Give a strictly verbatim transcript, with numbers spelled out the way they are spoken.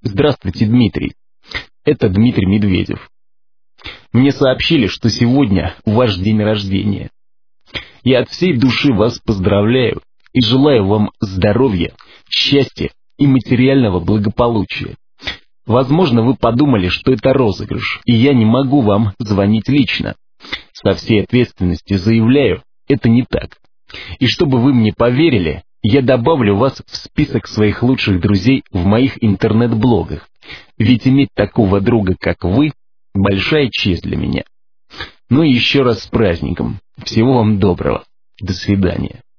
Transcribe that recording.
Здравствуйте, Дмитрий. Это Дмитрий Медведев. Мне сообщили, что сегодня ваш день рождения. Я от всей души вас поздравляю и желаю вам здоровья, счастья и материального благополучия. Возможно, вы подумали, что это розыгрыш, и я не могу вам звонить лично. Со всей ответственностью заявляю, это не так. И чтобы вы мне поверили, я добавлю вас в список своих лучших друзей в моих интернет-блогах. Ведь иметь такого друга, как вы, большая честь для меня. Ну и еще раз с праздником. Всего вам доброго. До свидания.